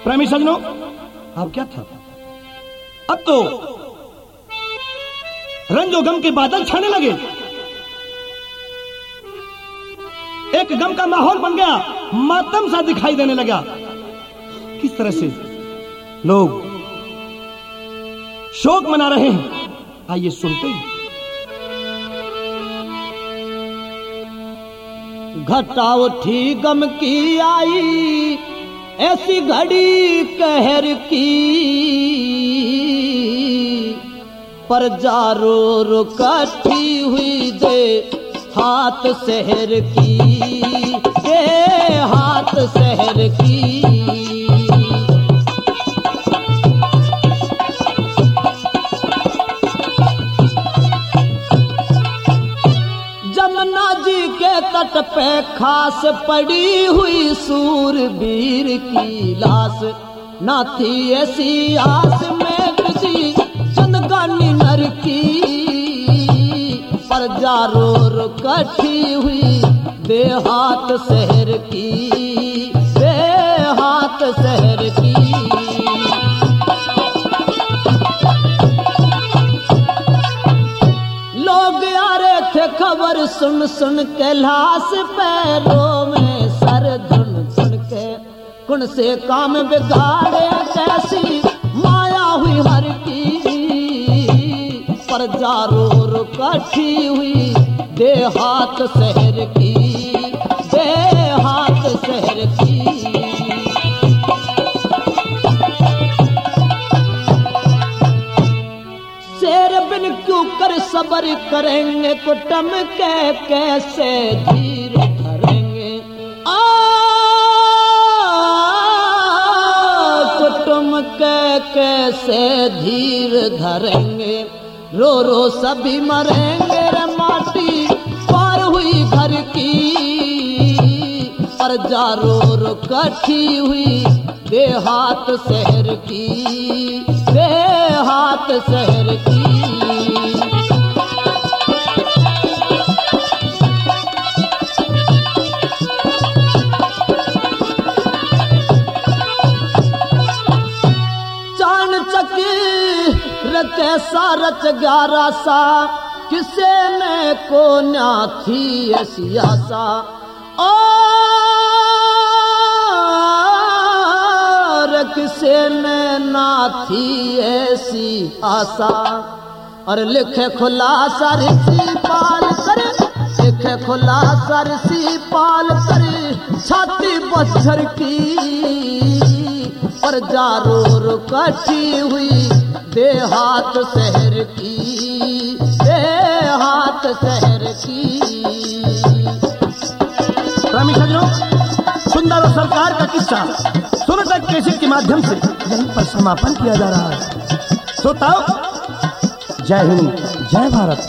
प्रेमी सजनों, अब क्या था? अब तो रंजो गम के बादल छाने लगे। एक गम का माहौल बन गया, मातम सा दिखाई देने लगा। किस तरह से लोग शोक मना रहे हैं, आइए सुनते हैं। घटा उठी गम की आई, ऐसी घड़ी कहर की, पर जारो रुकठी हुई दे हाथ शहर की, ये हाथ शहर की। जमुना जी के तट पे खास पड़ी हुई सूरबीर की लाश, ना थी ऐसी आस में किसी चंदगानी नर की, पर जारो रुकठी हुई बेहात शहर की, बेहात शहर की। लोग आ रहे थे खबर सुन सुन के, लाश पैरों में सर धुन धुन के, कुण से काम बिगाड़े कैसी माया हुई हर की, पर जारो रुकठी हुई देहात शहर की, देहात शहर की। शेर बिन क्यों कर सबर करेंगे, कुटम के कैसे धीर धरेंगे, कुटुम के कैसे धीर धरेंगे, रो रो सभी मरेंगे रे माटी पार हुई घर की, पर जारो रुकठी हुई देहात शहर की, देहात शहर की। कैसा रच ग्यारह सा, किसे में को ना थी ऐसी आशा, और किसे में ना थी ऐसी आशा, और लिखे खुलासा ऋषि पाल करे, लिखे खुलासा ऋषि पाल करे, छाती बच्चर की, पर जारो रुकठी हुई देहात शहर की, देहात शहर की। प्रेमी सज्जनों, सुंदर और सरकार का किस्सा सोनोटेक कैसेट के माध्यम से यहीं पर समापन किया जा रहा है। श्रोताओ, जय हिंद, जय Bharat.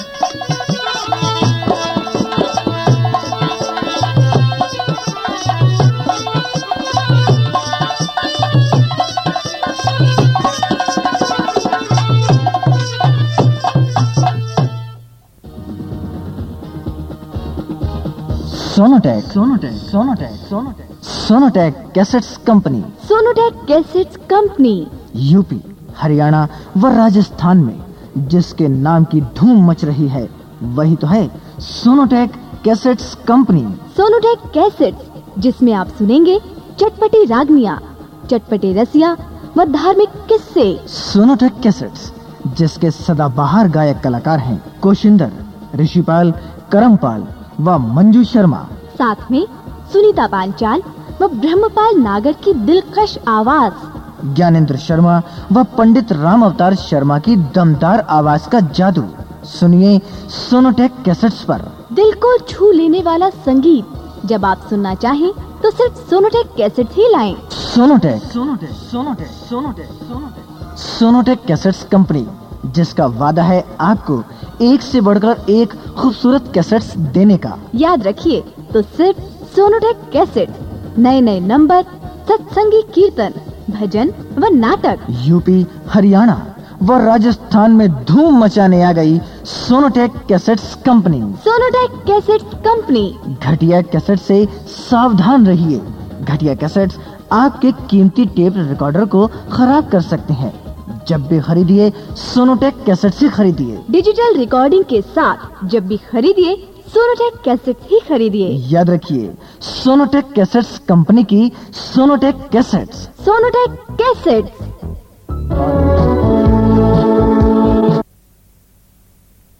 Sonotek, Sonotek, Sonotek, Sonotek, Sonotek cassettes company, Sonotek cassettes company UP, Haryana व राजस्थान में जिसके नाम की धूम मच रही है, वही तो है Sonotek cassettes company. Sonotek cassettes, जिसमें आप सुनेंगे चटपटी रागनियां, चटपटे रसिया व धार्मिक किस्से। सोनोटेक कैसेट्स, जिसके सदाबहार गायक कलाकार हैं कोशिंदर, ऋषिपाल, करमपाल व मंजू शर्मा। साथ में सुनीता पांचाल व ब्रह्मपाल नागर की दिलकश आवाज, ज्ञानेंद्र शर्मा व पंडित राम अवतार शर्मा की दमदार आवाज का जादू। सुनिए सोनोटेक कैसेट्स पर दिल को छू लेने वाला संगीत। जब आप सुनना चाहें तो सिर्फ सोनोटेक कैसेट्स ही लाएं। Sonotek, Sonotek, Sonotek, Sonotek, Sonotek, Sonotek cassettes company, जिसका वादा है आपको एक से बढ़कर एक खूबसूरत कैसेट्स देने का। याद रखिए तो सिर्फ सोनोटेक कैसेट्स, नए नए नंबर, सत्संगी कीर्तन, भजन व नाटक। यूपी, हरियाणा व राजस्थान में धूम मचाने आ गई Sonotek cassettes company. Sonotek cassettes company. घटिया कैसेट से सावधान रहिए। घटिया कैसेट्स आपके कीमती टेप रिकॉर्डर को खराब कर सकते हैं। जब भी खरीदिए सोनोटेक कैसेट से खरीदिए। डिजिटल रिकॉर्डिंग के साथ जब भी खरीदिए सोनोटेक कैसेट ही खरीदिए। याद रखिए, सोनोटेक कैसेट्स कंपनी की सोनोटेक कैसेट्स। Sonotech cassettes.